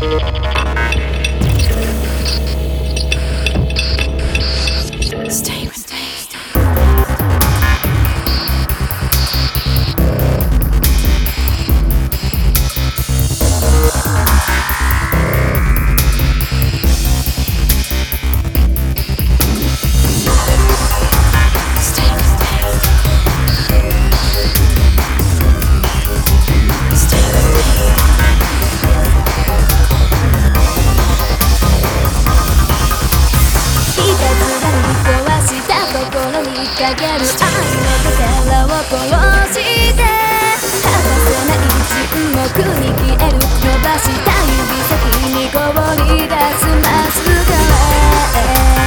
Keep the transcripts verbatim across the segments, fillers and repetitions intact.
かける愛の宝を殺して果たせない沈黙に消える伸ばした指先にこぼり出すマスカラ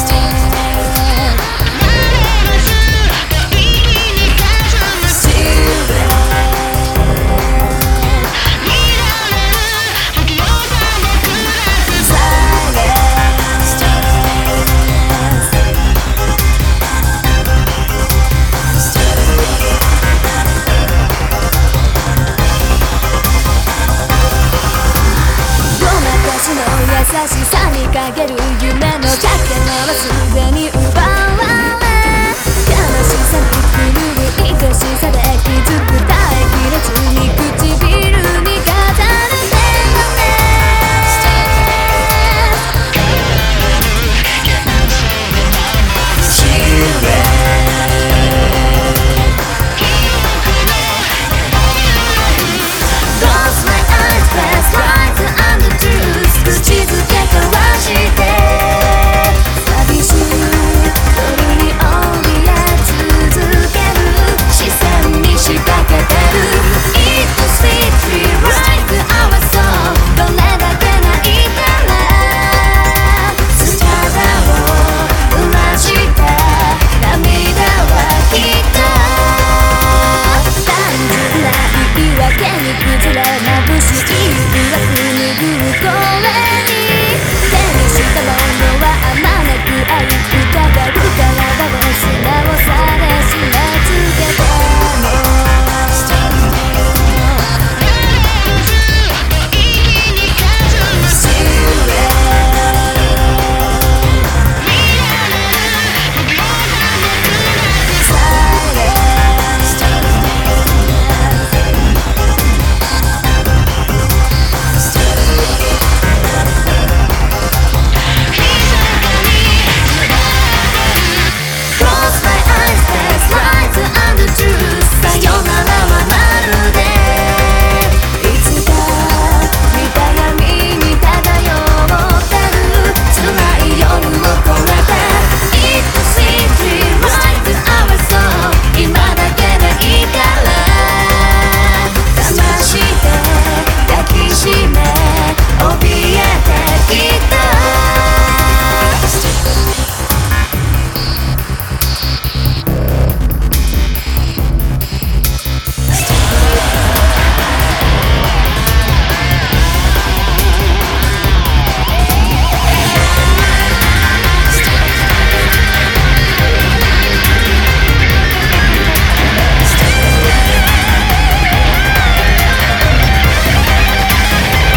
優しさにかける夢のかけらはすでに奪われ悲しさに狂う愛しさで気づく耐えきれずに唇に飾る手のねClose my eyes, press right and the truth 口づけ交わして寂しい夜に怯え続ける視線に仕掛けてる It's sweet free right our soul どれだけ泣いたらスターを濡らして涙はきっと単純な言い訳に崩れ眩しい憂鬱拭う声に手にしたものはあまねく愛疑う体を素直さで締め付けても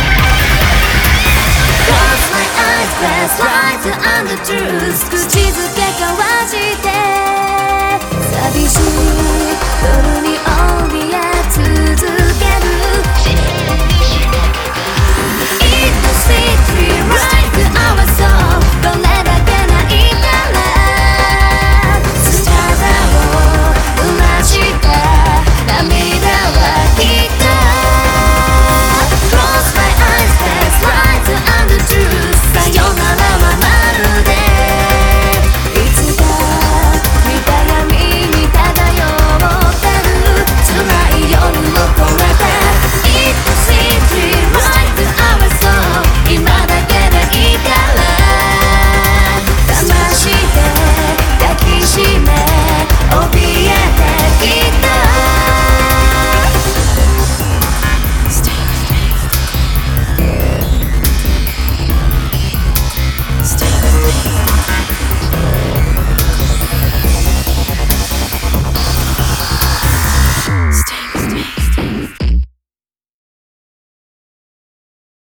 Right and the truth 口づ